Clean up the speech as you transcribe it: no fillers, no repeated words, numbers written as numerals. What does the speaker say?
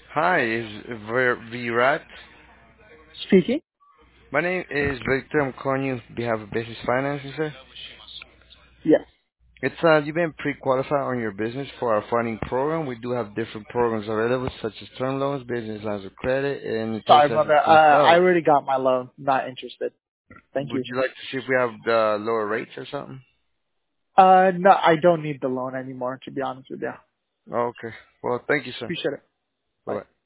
Hi, is Virat? Speaking? My name is Victor. I'm calling you on behalf of Business Financing, sir. Yes. It's you've been pre-qualified on your business for our funding program. We do have different programs available, such as term loans, business lines of credit, and it just Sorry, has brother. to I yourself. already got my loan. Not interested. Thank Would you. you like to see if we have the lower rates or something? No, I don't need the loan anymore, to be honest with you. Okay. Well, thank you, sir. Appreciate it. Bye. Bye-bye.